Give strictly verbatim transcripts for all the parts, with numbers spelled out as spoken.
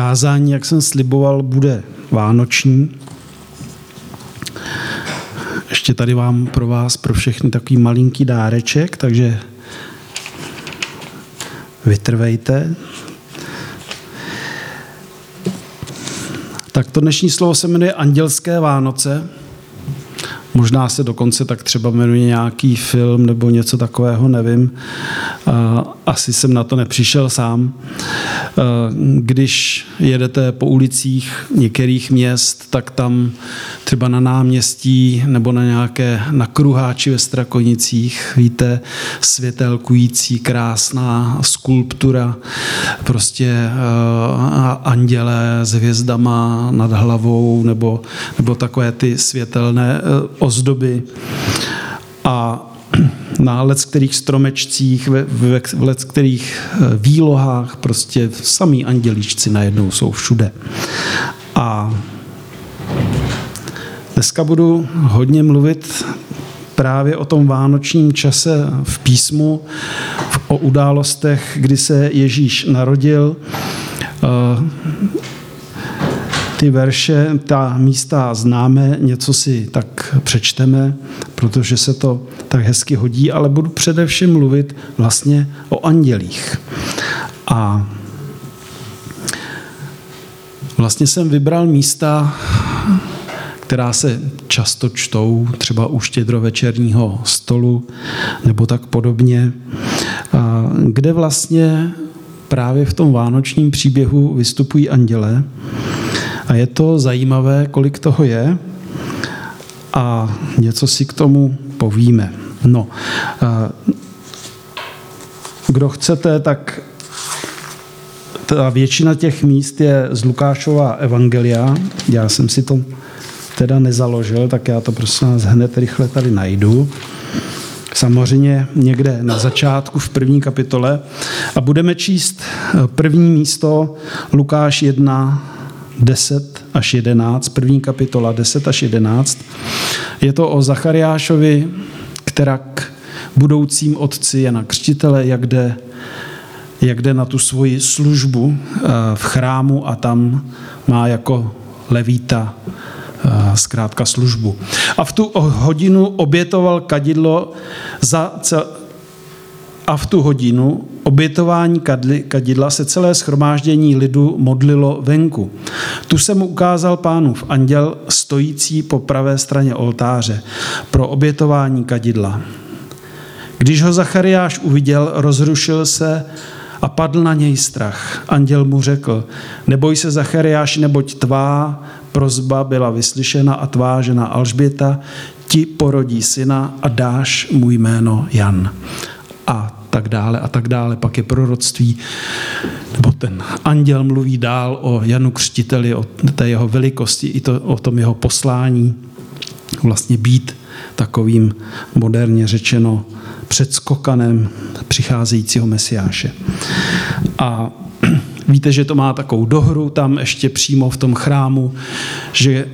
kázání, jak jsem sliboval, bude vánoční. Ještě tady mám pro vás, pro všechny takový malinký dáreček, takže vytrvejte. Tak to dnešní slovo se jmenuje Andělské Vánoce. Možná se dokonce tak třeba jmenuje nějaký film nebo něco takového, nevím. Asi jsem na to nepřišel sám. Když jedete po ulicích některých měst, tak tam třeba na náměstí nebo na nějaké na Kruháči ve Strakonicích, víte, světelkující, krásná skulptura, prostě anděle s hvězdama nad hlavou nebo, nebo takové ty světelné ozdoby. A na leckterých stromečcích, ve, ve, v leckterých výlohách prostě samý andělíčci najednou jsou všude. A dneska budu hodně mluvit právě o tom vánočním čase v písmu, o událostech, kdy se Ježíš narodil. Ty verše, ta místa známe, něco si tak přečteme, protože se to tak hezky hodí, ale budu především mluvit vlastně o andělích. A vlastně jsem vybral místa, která se často čtou, třeba u štědrovečerního stolu nebo tak podobně, kde vlastně právě v tom vánočním příběhu vystupují anděle. A je to zajímavé, kolik toho je, a něco si k tomu povíme. No, kdo chcete, tak ta většina těch míst je z Lukášova evangelia. Já jsem si to teda nezaložil, tak já to prosím vás hned rychle tady najdu. Samozřejmě někde na začátku v první kapitole. A budeme číst první místo Lukáš jedna, deset až jedenáct, první kapitola deset až jedenáct. Je to o Zachariášovi, která k budoucím otci Jana Křtitele, jak jde, jak jde na tu svoji službu v chrámu a tam má jako levíta zkrátka službu. A v tu hodinu obětoval kadidlo za cel... A v tu hodinu obětování kadidla se celé shromáždění lidu modlilo venku. Tu se mu ukázal Pánův anděl stojící po pravé straně oltáře pro obětování kadidla. Když ho Zachariáš uviděl, rozrušil se a padl na něj strach. Anděl mu řekl: neboj se, Zachariáši, neboť tvá prosba byla vyslyšena a tvá žena Alžběta ti porodí syna a dáš mu jméno Jan. A tak dále a tak dále. Pak je proroctví, nebo ten anděl mluví dál o Janu Křtiteli, o té jeho velikosti, i to, o tom jeho poslání, vlastně být takovým, moderně řečeno, předskokanem přicházejícího Mesiáše. A víte, že to má takovou dohru tam ještě přímo v tom chrámu, že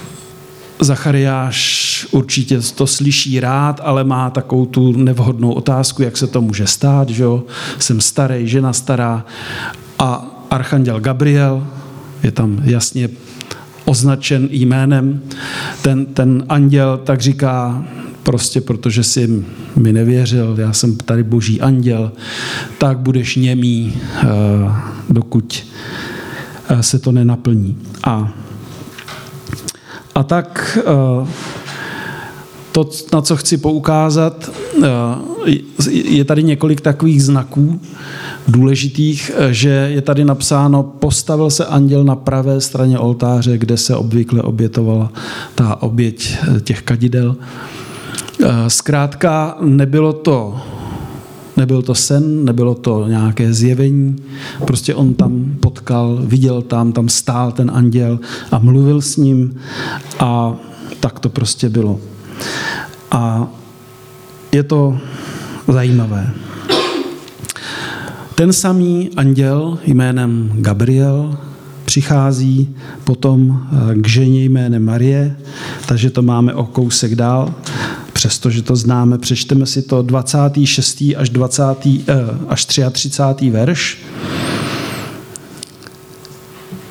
Zachariáš určitě to slyší rád, ale má takovou tu nevhodnou otázku, jak se to může stát, že jo? Jsem starý, žena stará, a archanděl Gabriel je tam jasně označen jménem. Ten, ten anděl tak říká, prostě protože jsi mi nevěřil, já jsem tady boží anděl, tak budeš němý, dokud se to nenaplní. A A tak to, na co chci poukázat, je tady několik takových znaků důležitých, že je tady napsáno: postavil se anděl na pravé straně oltáře, kde se obvykle obětovala ta oběť těch kadidel. Zkrátka nebylo to Nebyl to sen, nebylo to nějaké zjevení, prostě on tam potkal, viděl tam, tam stál ten anděl a mluvil s ním, a tak to prostě bylo. A je to zajímavé. Ten samý anděl jménem Gabriel přichází potom k ženě jménem Marie, takže to máme o kousek dál. Přestože to známe, přečteme si to dvacátý šestý až, dvacátý, až třiatřicátý verš.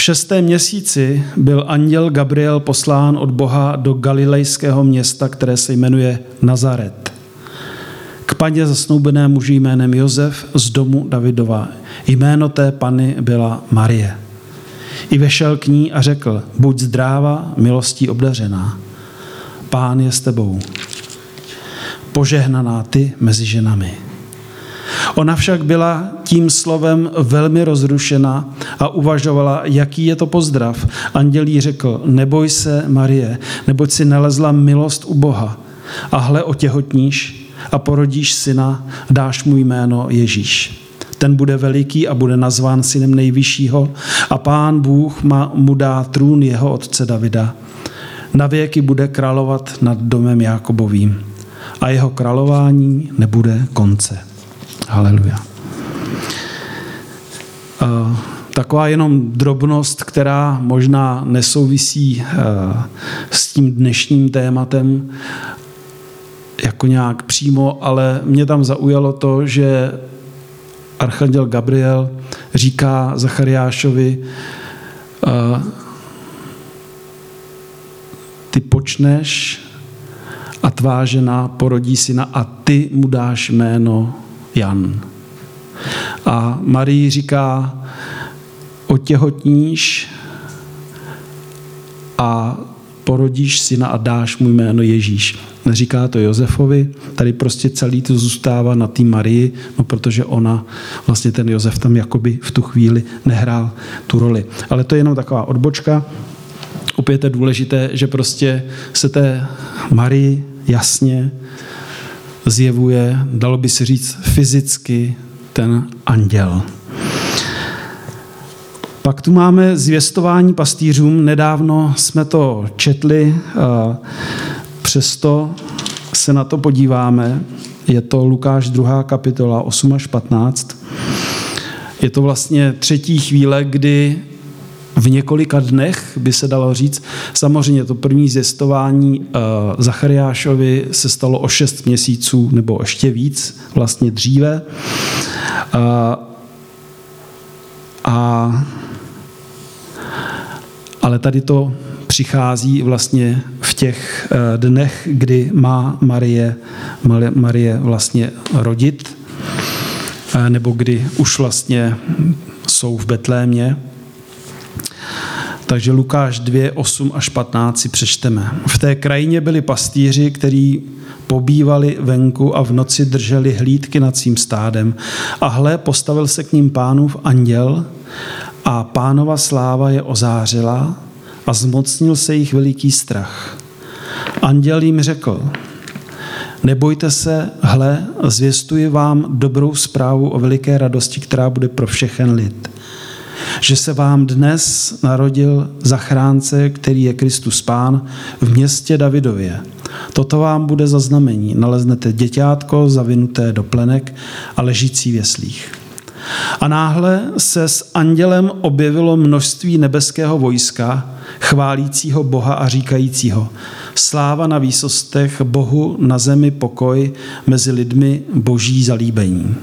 V šestém měsíci byl anděl Gabriel poslán od Boha do galilejského města, které se jmenuje Nazaret. K paně zasnoubené muži jménem Josef z domu Davidova. Jméno té panny byla Marie. I vešel k ní a řekl, buď zdráva, milostí obdařená. Pán je s tebou. Požehnaná ty mezi ženami. Ona však byla tím slovem velmi rozrušena a uvažovala, jaký je to pozdrav. Anděl jí řekl, neboj se, Marie, neboť si nalezla milost u Boha. A hle, otěhotníš a porodíš syna, dáš mu jméno Ježíš. Ten bude veliký a bude nazván synem nejvyššího a Pán Bůh mu dá trůn jeho otce Davida. Navěky bude královat nad domem Jákobovým a jeho králování nebude konce. Haleluja. Uh, taková jenom drobnost, která možná nesouvisí uh, s tím dnešním tématem jako nějak přímo, ale mě tam zaujalo to, že archanděl Gabriel říká Zachariášovi, uh, ty počneš a tvá žena porodí syna a ty mu dáš jméno Jan. A Marii říká, otěhotníš a porodíš syna a dáš mu jméno Ježíš. Neříká to Josefovi, tady prostě celý to zůstává na té Marii, no protože ona, vlastně ten Josef tam jakoby v tu chvíli nehrál tu roli. Ale to je jenom taková odbočka. Opět je důležité, že prostě se té Marii jasně zjevuje, dalo by se říct fyzicky, ten anděl. Pak tu máme zvěstování pastýřům. Nedávno jsme to četli, přesto se na to podíváme. Je to Lukáš druhá kapitola osm až patnáct. Je to vlastně třetí chvíle, kdy v několika dnech, by se dalo říct, samozřejmě to první zvěstování uh, Zachariášovi se stalo o šest měsíců, nebo ještě víc, vlastně dříve. Uh, a, ale tady to přichází vlastně v těch uh, dnech, kdy má Marie, Marie vlastně rodit, uh, nebo kdy už vlastně jsou v Betlémě. Takže Lukáš dva, osm až patnáct si přečteme. V té krajině byli pastýři, kteří pobývali venku a v noci drželi hlídky nad svým stádem. A hle, postavil se k ním Pánův anděl a Pánova sláva je ozářila a zmocnil se jich veliký strach. Anděl jim řekl, nebojte se, hle, zvěstuji vám dobrou zprávu o veliké radosti, která bude pro všechen lid. Že se vám dnes narodil zachránce, který je Kristus Pán v městě Davidově. Toto vám bude za znamení. Naleznete děťátko zavinuté do plenek a ležící v jeslích. A náhle se s andělem objevilo množství nebeského vojska, chválícího Boha a říkajícího: sláva na výsostech, Bohu na zemi pokoj, mezi lidmi boží zalíbení.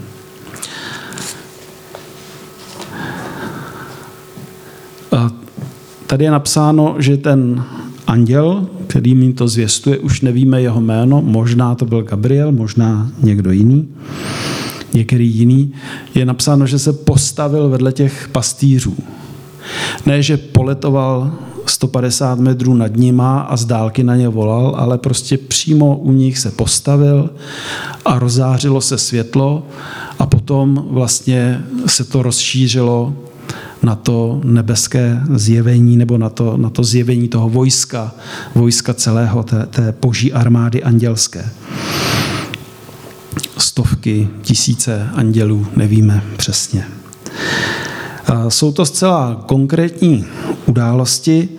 A tady je napsáno, že ten anděl, který mi to zvěstuje, už nevíme jeho jméno, možná to byl Gabriel, možná někdo jiný, některý jiný, je napsáno, že se postavil vedle těch pastýřů. Ne, že poletoval sto padesát metrů nad nima a z dálky na ně volal, ale prostě přímo u nich se postavil a rozářilo se světlo a potom vlastně se to rozšířilo na to nebeské zjevení nebo na to, na to zjevení toho vojska, vojska celého té, té boží armády andělské. Stovky, tisíce andělů, nevíme přesně. Jsou to zcela konkrétní události.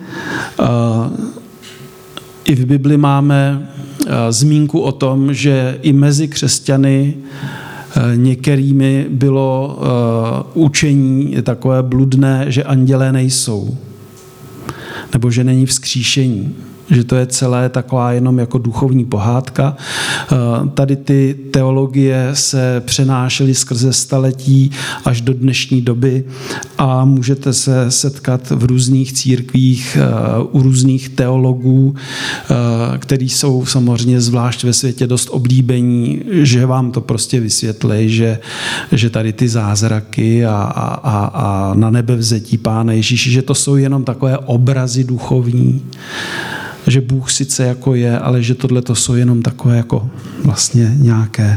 I v Bibli máme zmínku o tom, že i mezi křesťany některými bylo učení takové bludné, že andělé nejsou, nebo že není vzkříšení, že to je celé taková jenom jako duchovní pohádka. Tady ty teologie se přenášely skrze staletí až do dnešní doby a můžete se setkat v různých církvích u různých teologů, který jsou samozřejmě zvlášť ve světě dost oblíbení, že vám to prostě vysvětlí, že, že tady ty zázraky a, a, a na nebevzetí Pána Ježíše, že to jsou jenom takové obrazy duchovní, že Bůh sice jako je, ale že tohle to jsou jenom takové jako vlastně nějaké,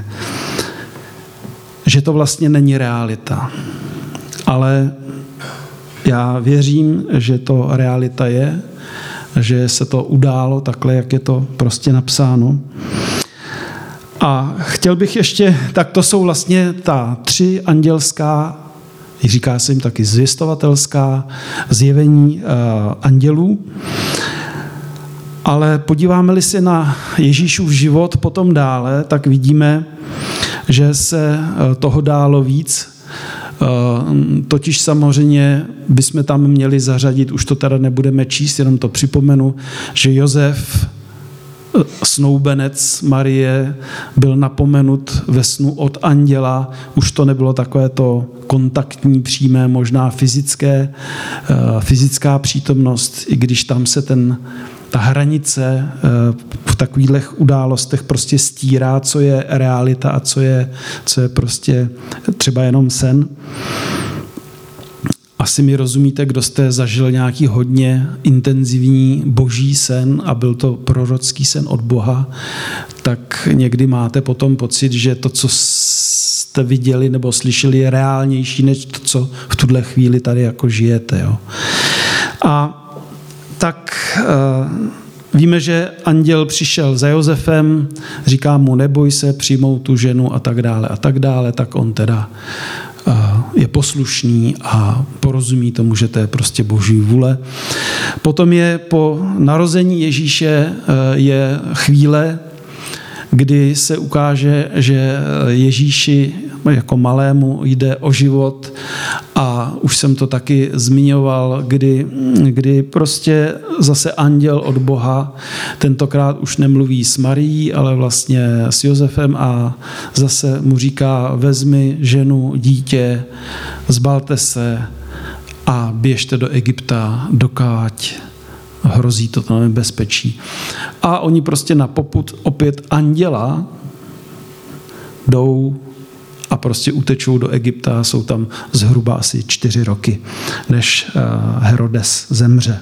že to vlastně není realita. Ale já věřím, že to realita je, že se to událo takhle, jak je to prostě napsáno. A chtěl bych ještě, tak to jsou vlastně ta tři andělská, říká se jim taky zvěstovatelská zjevení uh, andělů. Ale podíváme-li se na Ježíšův život potom dále, tak vidíme, že se toho dálo víc. Totiž samozřejmě bychom tam měli zařadit, už to teda nebudeme číst, jenom to připomenu, že Josef, snoubenec Marie, byl napomenut ve snu od anděla. Už to nebylo takové to kontaktní, přímé, možná fyzické, fyzická přítomnost, i když tam se ten ta hranice v takových událostech prostě stírá, co je realita a co je, co je prostě třeba jenom sen. Asi mi rozumíte, kdo jste zažil nějaký hodně intenzivní boží sen a byl to prorocký sen od Boha, tak někdy máte potom pocit, že to, co jste viděli nebo slyšeli, je reálnější než to, co v tuhle chvíli tady jako žijete. Jo. A tak uh, víme, že anděl přišel za Josefem, říká mu, neboj se, přijmout tu ženu a tak dále a tak dále, tak on teda uh, je poslušný a porozumí tomu, že to je prostě boží vůle. Potom je po narození Ježíše uh, je chvíle, kdy se ukáže, že Ježíši jako malému jde o život a už jsem to taky zmiňoval, kdy, kdy prostě zase anděl od Boha, tentokrát už nemluví s Marií, ale vlastně s Josefem a zase mu říká, vezmi ženu, dítě, zbalte se a běžte do Egypta, dokáď hrozí to tam nebezpečí. A oni prostě na popud opět anděla jdou a prostě utečou do Egypta. Jsou tam zhruba asi čtyři roky, než Herodes zemře.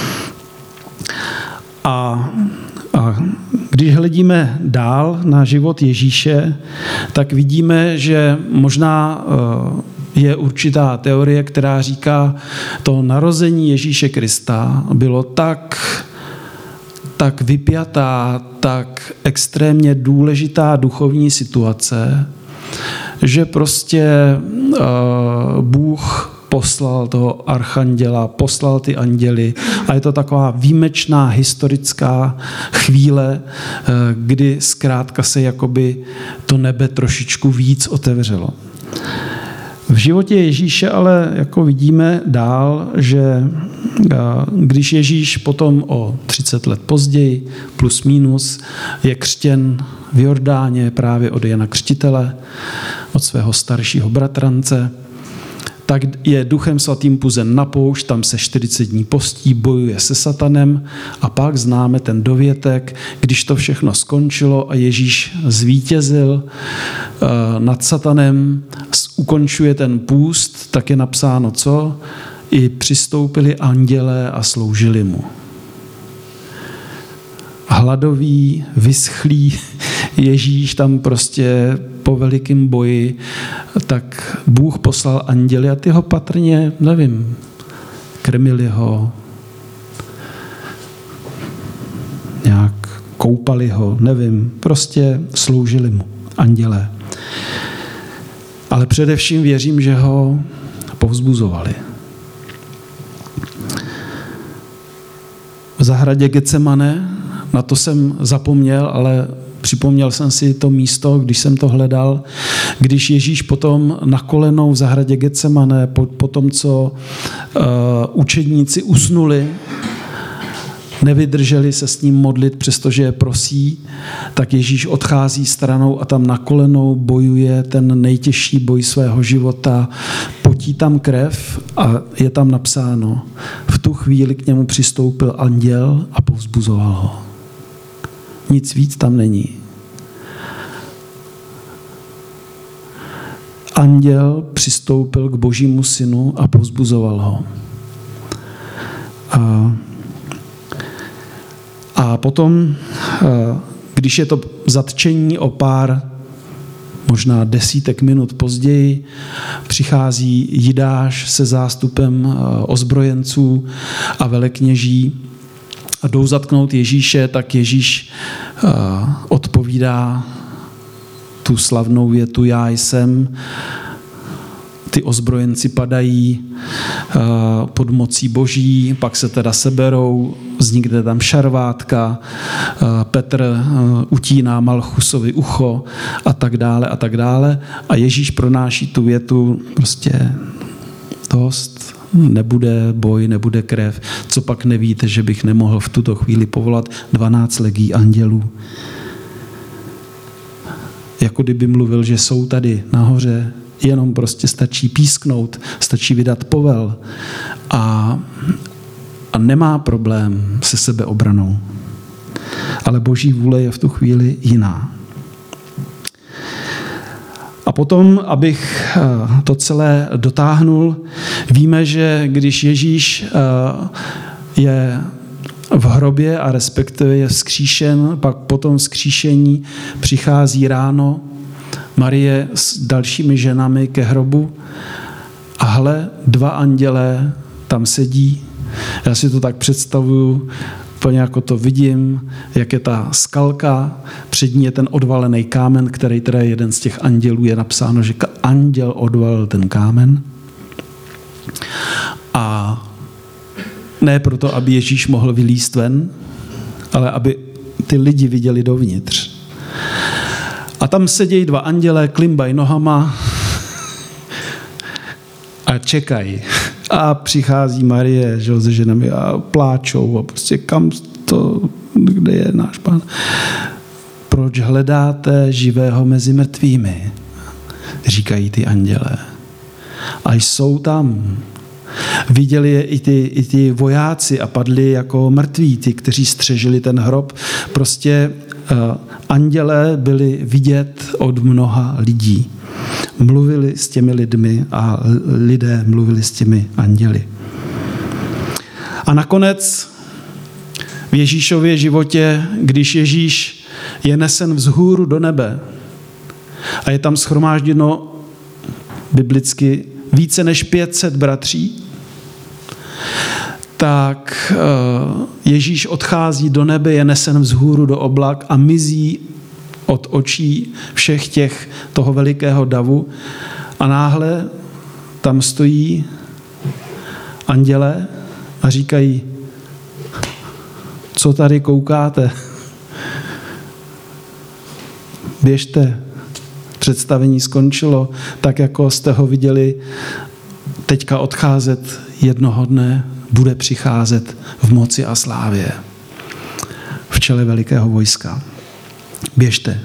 A, a když hledíme dál na život Ježíše, tak vidíme, že možná je určitá teorie, která říká, to narození Ježíše Krista bylo tak, tak vypjatá, tak extrémně důležitá duchovní situace, že prostě uh, Bůh poslal toho archanděla, poslal ty anděly a je to taková výjimečná historická chvíle, kdy zkrátka se jakoby to nebe trošičku víc otevřelo. V životě Ježíše ale jako vidíme dál, že když Ježíš potom o třicet let později, plus minus, je křtěn v Jordáně právě od Jana Křtitele, od svého staršího bratrance, tak je Duchem svatým puzen na poušť, tam se čtyřicet dní postí, bojuje se satanem a pak známe ten dovětek, když to všechno skončilo a Ježíš zvítězil uh, nad satanem, ukončuje ten půst, tak je napsáno co? I přistoupili andělé a sloužili mu. Hladový, vyschlý Ježíš tam prostě po velikém boji, tak Bůh poslal anděly a ty ho patrně, nevím, krmili ho, nějak koupali ho, nevím, prostě sloužili mu andělé. Ale především věřím, že ho povzbuzovali. V zahradě Getsemane, na to jsem zapomněl, ale připomněl jsem si to místo, když jsem to hledal, když Ježíš potom na kolenou v zahradě Getsemane, po, po tom, co uh, učedníci usnuli, nevydrželi se s ním modlit, přestože je prosí, tak Ježíš odchází stranou a tam na kolenou bojuje ten nejtěžší boj svého života, potí tam krev a je tam napsáno, v tu chvíli k němu přistoupil anděl a povzbuzoval ho. Nic víc tam není. Anděl přistoupil k Božímu synu a povzbuzoval ho. A, a potom, když je to zatčení o pár, možná desítek minut později, přichází Jidáš se zástupem ozbrojenců a velekněží a jdou zatknout Ježíše, tak Ježíš odpovídá tu slavnou větu já jsem. Ty ozbrojenci padají pod mocí Boží, pak se teda seberou, vznikne tam šarvátka, Petr utíná Malchusovi ucho a tak dále a tak dále. A Ježíš pronáší tu větu prostě dost, nebude boj, nebude krev. Co pak nevíte, že bych nemohl v tuto chvíli povolat dvanáct legií andělů. Jako kdyby mluvil, že jsou tady nahoře, jenom prostě stačí písknout, stačí vydat povel a, a nemá problém se sebeobranou. Ale Boží vůle je v tu chvíli jiná. A potom, abych to celé dotáhnul, víme, že když Ježíš je v hrobě a respektive je vzkříšen, pak potom vzkříšení přichází ráno Marie s dalšími ženami ke hrobu a hle, dva andělé tam sedí. Já si to tak představuju, úplně jako to vidím, jak je ta skalka, před ní je ten odvalený kámen, který teda jeden z těch andělů, je napsáno, že anděl odvalil ten kámen. A ne proto, aby Ježíš mohl vylízt ven, ale aby ty lidi viděli dovnitř. A tam sedějí dva andělé, klimbají nohama a čekají. A přichází Marie, že, se ženami a pláčou a prostě kam to, kde je náš Pán? Proč hledáte živého mezi mrtvými? Říkají ty andělé. A jsou tam. Viděli je i ty, i ty vojáci a padli jako mrtví, ty, kteří střežili ten hrob. Prostě uh, andělé byli vidět od mnoha lidí. Mluvili s těmi lidmi a lidé mluvili s těmi anděli. A nakonec v Ježíšově životě, když Ježíš je nesen vzhůru do nebe a je tam shromážděno biblicky více než pět set bratří, tak Ježíš odchází do nebe, je nesen vzhůru do oblak a mizí od očí všech těch toho velikého davu a náhle tam stojí andělé a říkají, co tady koukáte? Běžte, představení skončilo, tak jako jste ho viděli teďka odcházet jednoho dne, bude přicházet v moci a slávě v čele velikého vojska. Běžte.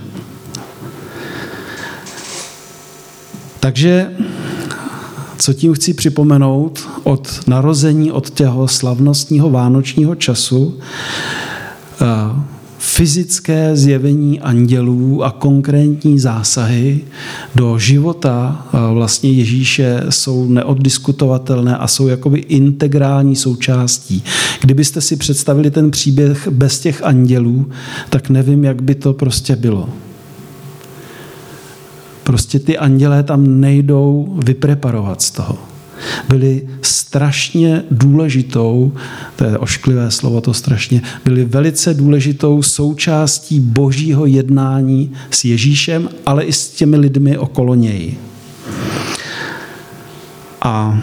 Takže, co tím chci připomenout, od narození, od těho slavnostního vánočního času, fyzické zjevení andělů a konkrétní zásahy do života vlastně Ježíše jsou neoddiskutovatelné a jsou jakoby integrální součástí. Kdybyste si představili ten příběh bez těch andělů, tak nevím, jak by to prostě bylo. Prostě ty andělé tam nejdou vypreparovat z toho. Byli strašně důležitou, to je ošklivé slovo, to strašně, byli velice důležitou součástí božího jednání s Ježíšem, ale i s těmi lidmi okolo něj. A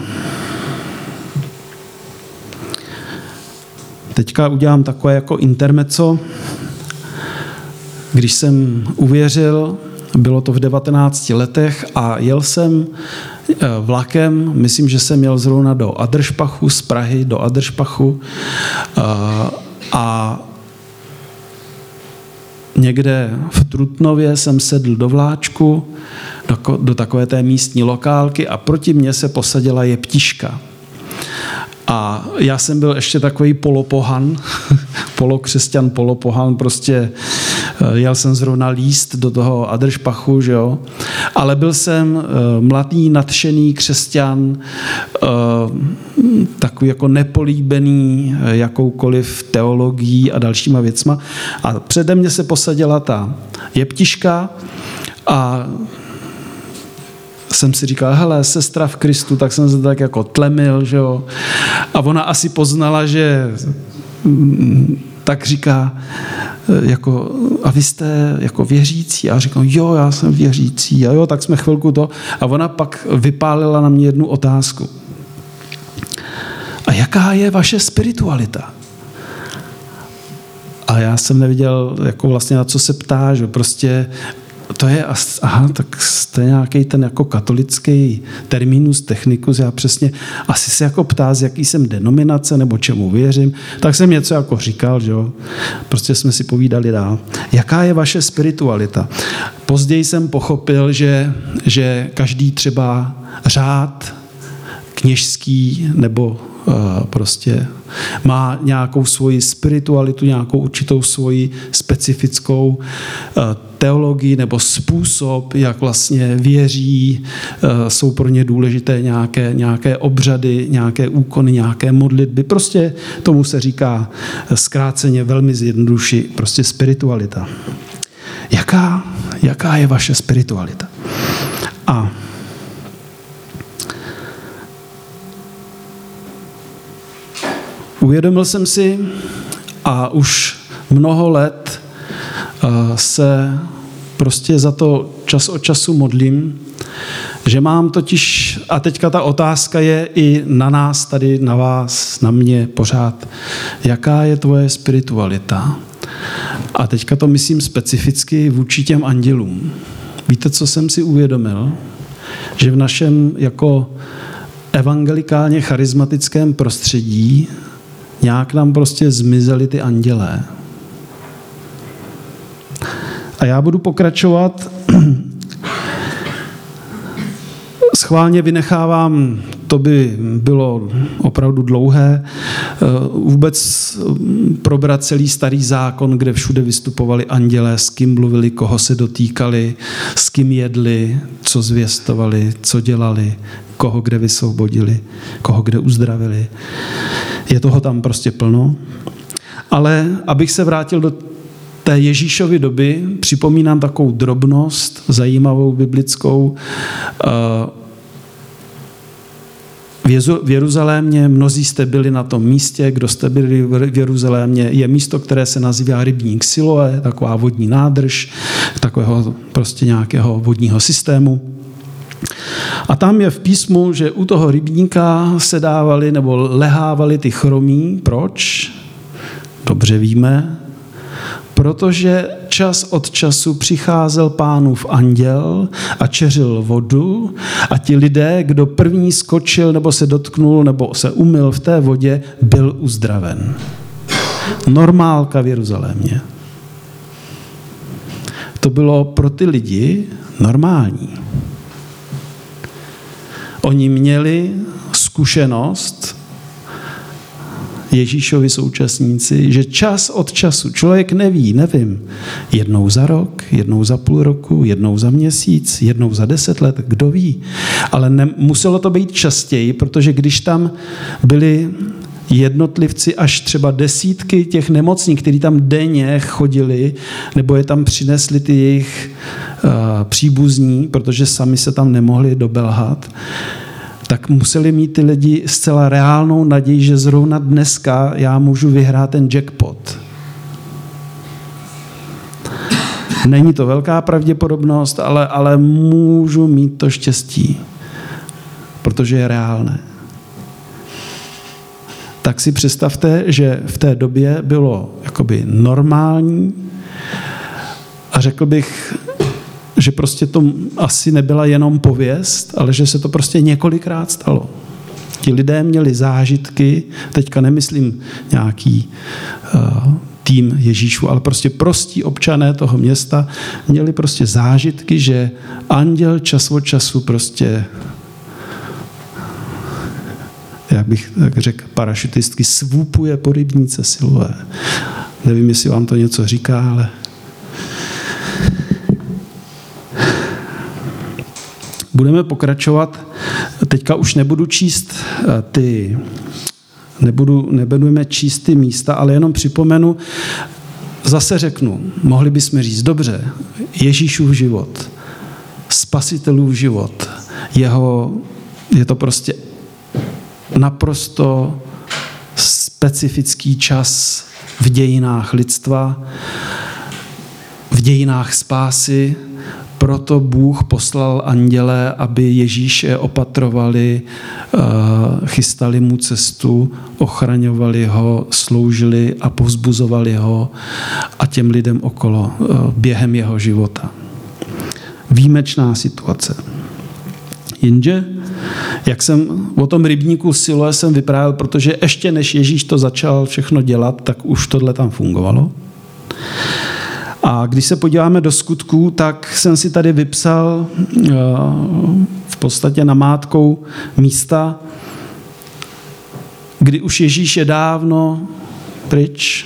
teďka udělám takové jako intermezzo. Když jsem uvěřil, bylo to v devatenácti letech a jel jsem vlakem, myslím, že jsem jel zrovna do Adršpachu, z Prahy do Adršpachu A někde v Trutnově jsem sedl do vláčku, do, do takové té místní lokálky a proti mně se posadila jeptiška. A já jsem byl ještě takový polopohan, polokřesťan, polopohan, prostě jel jsem zrovna líst do toho Adršpachu, že jo. Ale byl jsem mladý, nadšený křesťan, takový jako nepolíbený jakoukoliv teologií a dalšíma věcma. A přede mě se posadila ta jeptiška a jsem si říkal, hele, sestra v Kristu, tak jsem se tak jako tlemil, že jo. A ona asi poznala, že tak říká, jako, a vy jste jako věřící? A já říkám, jo, já jsem věřící. A jo, tak jsme chvilku to. A ona pak vypálila na mě jednu otázku. A jaká je vaše spiritualita? A já jsem neviděl, jako vlastně na co se ptá, že prostě to je, aha, tak to je nějaký ten jako katolický terminus technicus, já přesně, asi se jako ptá, z jaký jsem denominace, nebo čemu věřím, tak jsem něco jako říkal, že jo, prostě jsme si povídali dál. Jaká je vaše spiritualita? Později jsem pochopil, že, že každý třeba řád kněžský nebo prostě má nějakou svoji spiritualitu, nějakou určitou svoji specifickou teologii nebo způsob, jak vlastně věří, jsou pro ně důležité nějaké, nějaké obřady, nějaké úkony, nějaké modlitby. Prostě tomu se říká zkráceně, velmi zjednoduši, prostě spiritualita. Jaká, jaká je vaše spiritualita? A uvědomil jsem si a už mnoho let se prostě za to čas od času modlím, že mám totiž, a teďka ta otázka je i na nás tady, na vás, na mě pořád, jaká je tvoje spiritualita? A teďka to myslím specificky vůči těm andělům. Víte, co jsem si uvědomil? Že v našem jako evangelikálně charismatickém prostředí nějak nám prostě zmizely ty andělé. A já budu pokračovat. Schválně vynechávám, to by bylo opravdu dlouhé, vůbec probrat celý starý zákon, kde všude vystupovali andělé, s kým mluvili, koho se dotýkali, s kým jedli, co zvěstovali, co dělali, koho kde vysvobodili, koho kde uzdravili. Je toho tam prostě plno. Ale abych se vrátil do té Ježíšovy doby, připomínám takovou drobnost, zajímavou biblickou. V Jeruzalémě, mnozí jste byli na tom místě, kdo jste byli v Jeruzalémě, je místo, které se nazývá rybník Siloé, taková vodní nádrž, takového prostě nějakého vodního systému. A tam je v písmu, že u toho rybníka se dávali nebo lehávali ty chromí. Proč? Dobře víme. Protože čas od času přicházel Pánův anděl a čeřil vodu a ti lidé, kdo první skočil nebo se dotknul nebo se umyl v té vodě, byl uzdraven. Normálka v Jeruzalémě. To bylo pro ty lidi normální. Oni měli zkušenost, Ježíšovi současníci, že čas od času, člověk neví, nevím, jednou za rok, jednou za půl roku, jednou za měsíc, jednou za deset let, kdo ví. Ale ne, muselo to být častěji, protože když tam byli jednotlivci až třeba desítky těch nemocných, kteří tam denně chodili, nebo je tam přinesli ty jejich uh, příbuzní, protože sami se tam nemohli dobelhat, tak museli mít ty lidi zcela reálnou naději, že zrovna dneska já můžu vyhrát ten jackpot. Není to velká pravděpodobnost, ale, ale můžu mít to štěstí, protože je reálné. Tak si představte, že v té době bylo jakoby normální a řekl bych, že prostě to asi nebyla jenom pověst, ale že se to prostě několikrát stalo. Ti lidé měli zážitky, teďka nemyslím nějaký uh, tým Ježíšů, ale prostě prostí občané toho města měli prostě zážitky, že anděl čas od času prostě, jak bych tak řekl parašutistky, svůpuje po rybníce Siloé. Nevím, jestli vám to něco říká, ale budeme pokračovat. Teďka už nebudu číst ty, nebudu, nebudeme číst ty místa, ale jenom připomenu, zase řeknu, mohli bychom říct, dobře, Ježíšův život, spasitelův život, jeho, je to prostě naprosto specifický čas v dějinách lidstva, v dějinách spásy. Proto Bůh poslal anděle, aby Ježíše opatrovali, chystali mu cestu, ochraňovali ho, sloužili a povzbuzovali ho a těm lidem okolo během jeho života. Výjimečná situace. Jenže, jak jsem o tom rybníku Siloé jsem vyprávěl, protože ještě než Ježíš to začal všechno dělat, tak už tohle tam fungovalo. A když se podíváme do skutků, tak jsem si tady vypsal v podstatě namátkou místa, kdy už Ježíš je dávno pryč.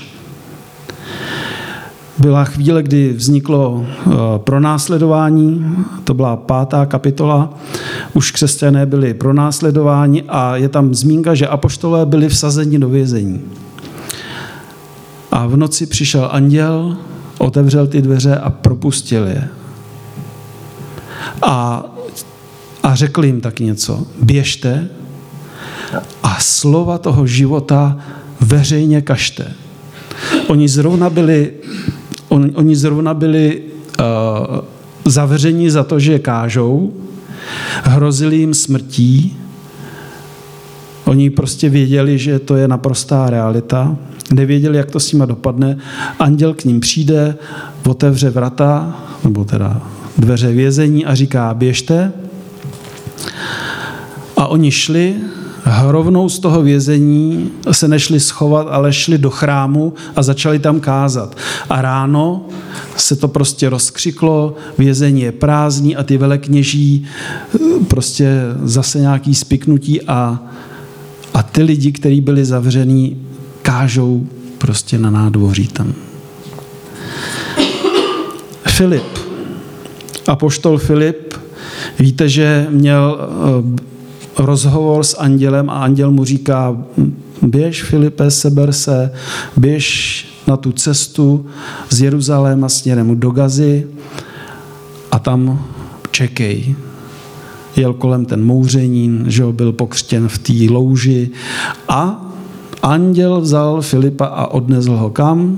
Byla chvíle, kdy vzniklo pronásledování, to byla pátá kapitola, už křesťané byli pronásledováni a je tam zmínka, že apoštolé byli vsazeni do vězení. A v noci přišel anděl, otevřel ty dveře a propustil je. A, a řekl jim taky něco. Běžte a slova toho života veřejně kažte. Oni zrovna byli, on, oni zrovna byli uh, zavření za to, že kážou, hrozili jim smrtí. Oni prostě věděli, že to je naprostá realita. Nevěděli, jak to s nima dopadne. Anděl k ním přijde, otevře vrata, nebo teda dveře vězení a říká, běžte. A oni šli, rovnou z toho vězení se nešli schovat, ale šli do chrámu a začali tam kázat. A ráno se to prostě rozkřiklo, vězení je prázdný a ty velekněží prostě zase nějaký spiknutí a, a ty lidi, kteří byli zavření, kážou prostě na nádvoří tam. Filip, apoštol Filip, víte, že měl rozhovor s andělem a anděl mu říká, běž Filipe, seber se, běž na tu cestu z Jeruzaléma směrem do Gazy a tam čekej. Jel kolem ten mouřenín, že byl pokřtěn v té louži a anděl vzal Filipa a odnesl ho kam?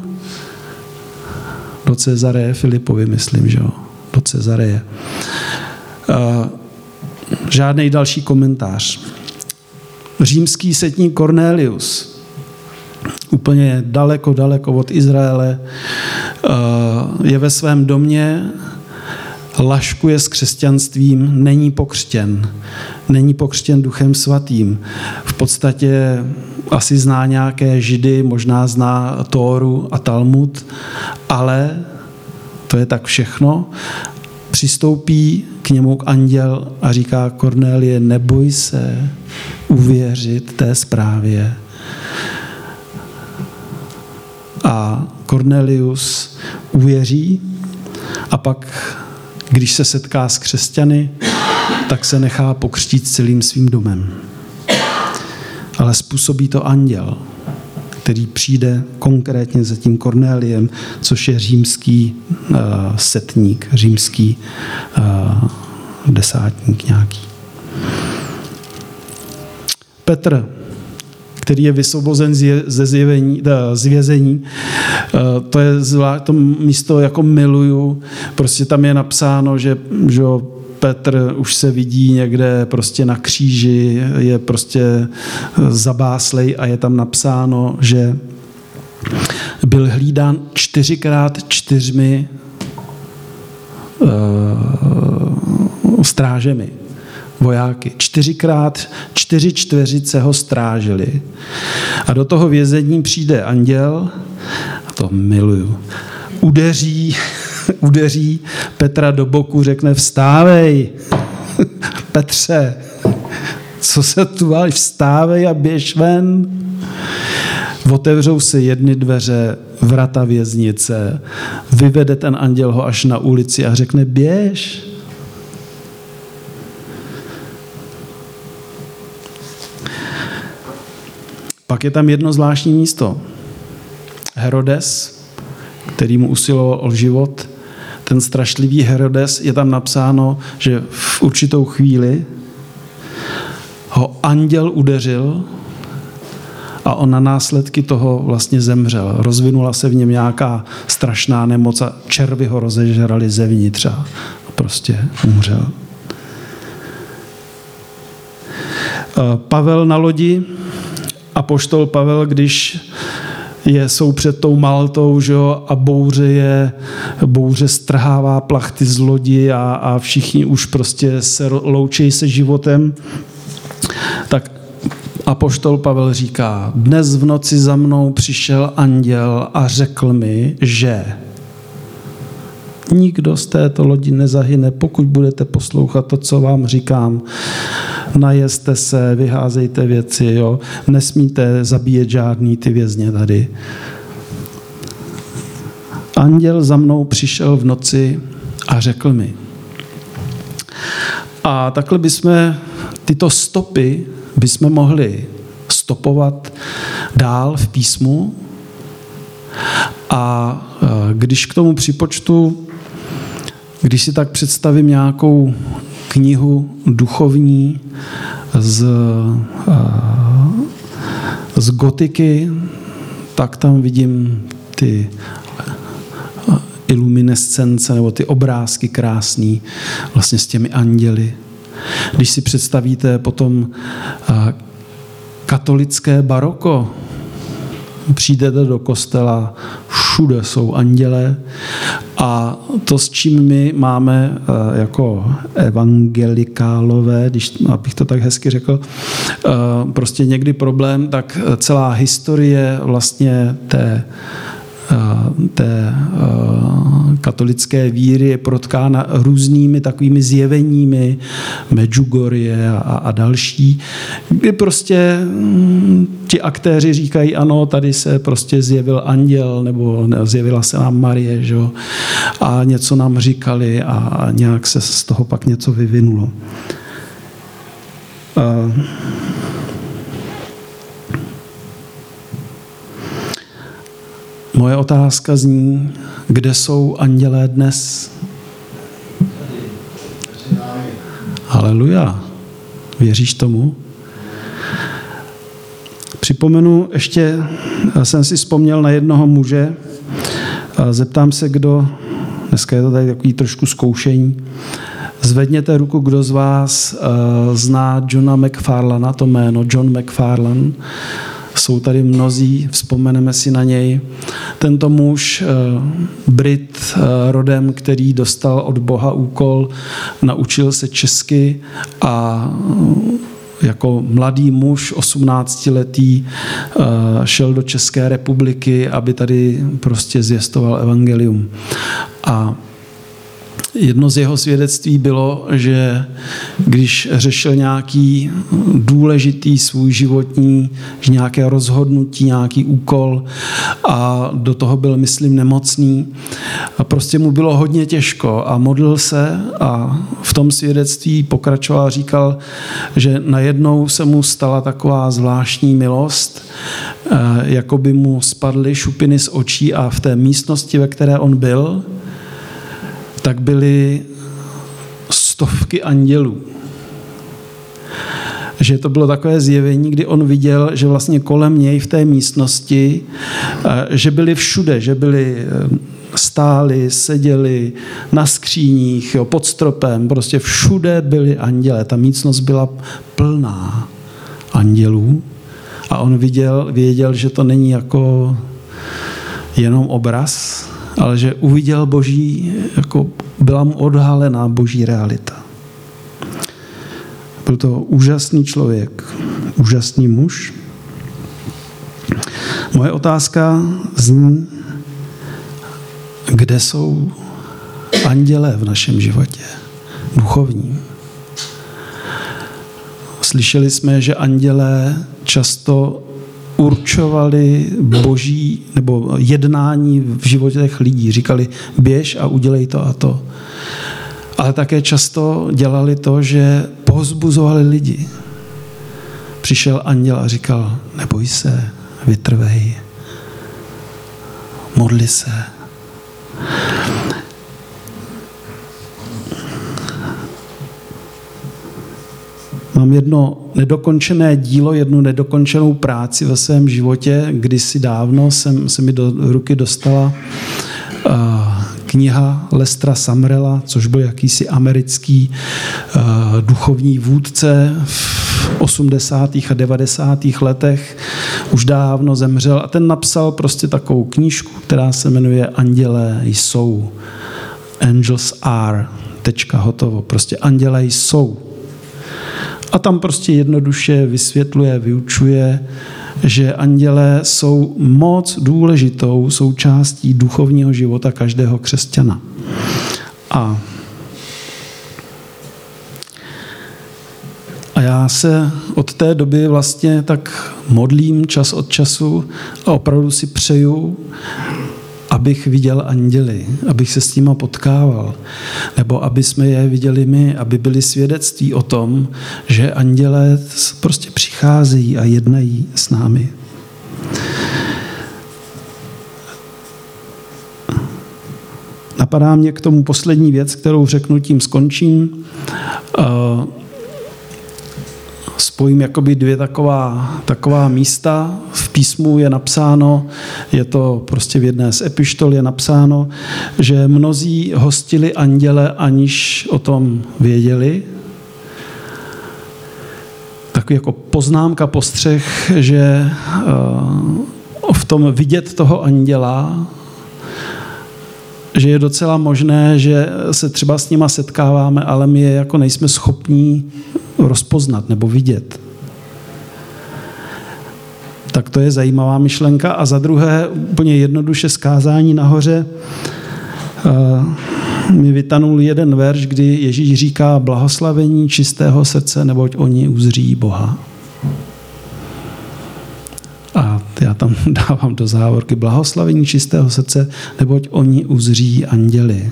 Do Cezareje Filipovi, myslím, že jo? Do Cezareje. Uh, žádný další komentář. Římský setník Cornelius, úplně daleko, daleko od Izraele, uh, je ve svém domě, laškuje s křesťanstvím, není pokřtěn. Není pokřtěn Duchem svatým. V podstatě asi zná nějaké židy, možná zná Tóru a Talmud, ale to je tak všechno. Přistoupí k němu anděl a říká, Kornélie, neboj se uvěřit té zprávě. A Cornelius uvěří a pak, když se setká s křesťany, tak se nechá pokřtít celým svým domem. Ale způsobí to anděl, který přijde konkrétně za tím Kornéliem, což je římský uh, setník, římský uh, desátník nějaký. Petr, který je vysvobozen ze zjevení, z vězení. To je zvlášť, to místo jako miluju. Prostě tam je napsáno, že, že Petr už se vidí někde prostě na kříži, je prostě zabáslej a je tam napsáno, že byl hlídán čtyřikrát čtyřmi uh, strážemi. vojáky. Čtyřikrát čtyři čtveřice ho strážili. A do toho vězení přijde anděl, a to miluju, udeří, udeří Petra do boku, řekne vstávej, Petře, co se tu váš, vstávej a běž ven. Otevřou se jedny dveře, vrata věznice, vyvede ten anděl ho až na ulici a řekne běž. Pak je tam jedno zvláštní místo. Herodes, který mu usiloval o život, ten strašlivý Herodes, je tam napsáno, že v určitou chvíli ho anděl udeřil a on na následky toho vlastně zemřel. Rozvinula se v něm nějaká strašná nemoc a červy ho rozežrali zevnitř a prostě umřel. Pavel na lodi, apoštol Pavel, když je, jsou před tou Maltou, že jo, a bouře je, bouře strhává plachty z lodi a, a všichni už prostě se loučejí se životem, tak apoštol Pavel říká, dnes v noci za mnou přišel anděl a řekl mi, že nikdo z této lodi nezahyne, pokud budete poslouchat to, co vám říkám. Najeste se, vyházejte věci, jo. Nesmíte zabíjet žádný ty vězně tady. Anděl za mnou přišel v noci a řekl mi. A takhle bychom tyto stopy bychom mohli stopovat dál v písmu. A když k tomu připočtu, když si tak představím nějakou knihu duchovní z, z gotiky, tak tam vidím ty iluminescence nebo ty obrázky krásný vlastně s těmi anděli. Když si představíte potom katolické baroko, přijdete do kostela, všude jsou anděle a to, s čím my máme jako evangelikálové, když, abych to tak hezky řekl, prostě někdy problém, tak celá historie vlastně té té katolické víry je protkána různými takovými zjeveními, Medjugorje a, a další, kdy prostě ti aktéři říkají, ano, tady se prostě zjevil anděl, nebo zjevila se nám Marie, že? A něco nám říkali a nějak se z toho pak něco vyvinulo. Uh, Moje otázka zní, kde jsou andělé dnes? Haleluja. Věříš tomu? Připomenu, ještě jsem si vzpomněl na jednoho muže. Zeptám se, kdo, dneska je to tady takový trošku zkoušení. Zvedněte ruku, kdo z vás zná Johna McFarlana, to jméno, John McFarlane. Jsou tady mnozí, vzpomeneme si na něj. Tento muž, Brit rodem, který dostal od Boha úkol, naučil se česky a jako mladý muž, osmnáctiletý, šel do České republiky, aby tady prostě zvěstoval evangelium. A jedno z jeho svědectví bylo, že když řešil nějaký důležitý svůj životní, nějaké rozhodnutí, nějaký úkol a do toho byl, myslím, nemocný, a prostě mu bylo hodně těžko a modlil se a v tom svědectví pokračoval a říkal, že najednou se mu stala taková zvláštní milost, jako by mu spadly šupiny z očí a v té místnosti, ve které on byl, tak byly stovky andělů. Že to bylo takové zjevení, kdy on viděl, že vlastně kolem něj v té místnosti, že byli všude, že byli stáli, seděli na skříních, jo, pod stropem, prostě všude byli anděle. Ta místnost byla plná andělů a on viděl, věděl, že to není jako jenom obraz, ale že uviděl Boží, jako byla mu odhalená Boží realita. Byl to úžasný člověk, úžasný muž. Moje otázka zní, kde jsou andělé v našem životě, duchovní. Slyšeli jsme, že andělé často určovali boží nebo jednání v životech lidí. Říkali, běž a udělej to a to. Ale také často dělali to, že povzbuzovali lidi. Přišel anděl a říkal, neboj se, vytrvej, modli se. Mám jedno nedokončené dílo, jednu nedokončenou práci ve svém životě. Kdysi dávno jsem, se mi do ruky dostala uh, kniha Lestera Sumrella, což byl jakýsi americký uh, duchovní vůdce v osmdesátých a devadesátých letech. Už dávno zemřel a ten napsal prostě takovou knížku, která se jmenuje Andělé jsou. Angels are. Tečka, hotovo. Prostě andělé jsou. A tam prostě jednoduše vysvětluje, vyučuje, že andělé jsou moc důležitou součástí duchovního života každého křesťana. A, a já se od té doby vlastně tak modlím čas od času a opravdu si přeju, abych viděl anděly, abych se s nima potkával, nebo aby jsme je viděli my, aby byli svědectví o tom, že andělé prostě přicházejí a jednají s námi. Napadá mě k tomu poslední věc, kterou řeknu, tím skončím. Spojím jakoby dvě taková, taková místa. V písmu je napsáno, je to prostě v jedné z epištol je napsáno, že mnozí hostili anděle, aniž o tom věděli. Takový jako poznámka, postřeh, že v tom vidět toho anděla, že je docela možné, že se třeba s nima setkáváme, ale my je jako nejsme schopní rozpoznat nebo vidět. Tak to je zajímavá myšlenka. A za druhé, úplně jednoduše z kázání nahoře uh, mi vytanul jeden verš, kdy Ježíš říká blahoslavení čistého srdce, neboť oni uzří Boha. A já tam dávám do závorky blahoslavení čistého srdce, neboť oni uzří anděli.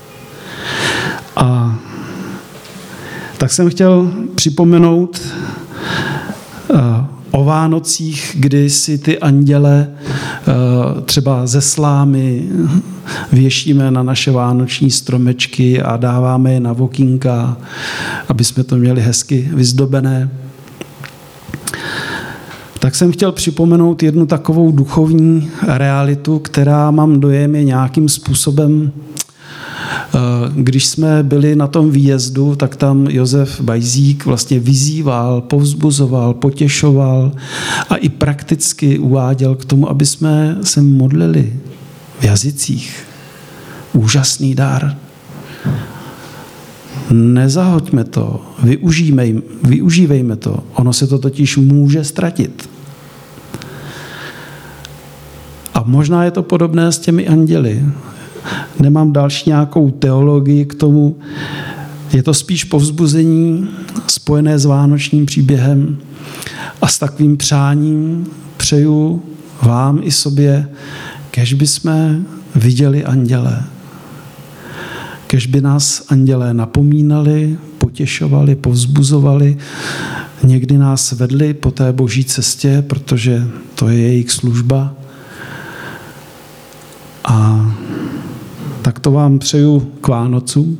A tak jsem chtěl připomenout uh, o Vánocích, kdy si ty anděle uh, třeba ze slámy věšíme na naše vánoční stromečky a dáváme je na okýnka, aby jsme to měli hezky vyzdobené. Tak jsem chtěl připomenout jednu takovou duchovní realitu, která, mám dojem, je nějakým způsobem. Když jsme byli na tom výjezdu, tak tam Josef Bajzík vlastně vyzýval, povzbuzoval, potěšoval a i prakticky uváděl k tomu, aby jsme se modlili v jazycích. Úžasný dar. Nezahoďme to, využívejme, využívejme to. Ono se to totiž může ztratit. A možná je to podobné s těmi anděli. Nemám další nějakou teologii k tomu. Je to spíš povzbuzení spojené s vánočním příběhem a s takovým přáním přeju vám i sobě, kež by jsme viděli anděle. Kež by nás andělé napomínali, potěšovali, povzbuzovali, někdy nás vedli po té boží cestě, protože to je jejich služba. A tak to vám přeju k Vánocům.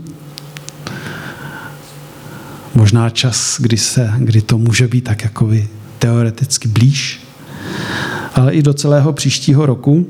Možná čas, kdy, se, kdy to může být tak jakoby teoreticky blíž, ale i do celého příštího roku.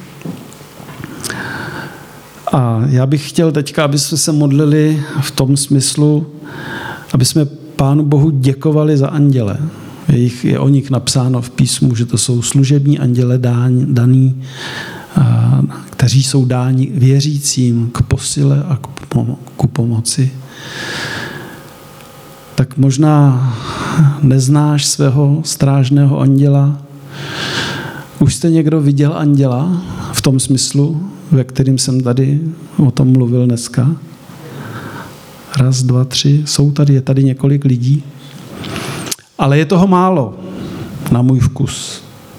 A já bych chtěl teďka, aby jsme se modlili v tom smyslu, aby jsme Pánu Bohu děkovali za anděle. Je, jich, je o nich napsáno v písmu, že to jsou služební anděle daní, kteří jsou dáni věřícím k posile a ku pomoci. tak možná neznáš svého strážného anděla. Už jste někdo viděl anděla v tom smyslu, ve kterým jsem tady o tom mluvil dneska? Raz, dva, tři, jsou tady, je tady několik lidí. Ale je toho málo na můj vkus.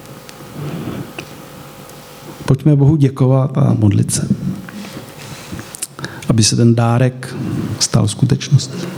Pojďme Bohu děkovat a modlit se, aby se ten dárek stal skutečností.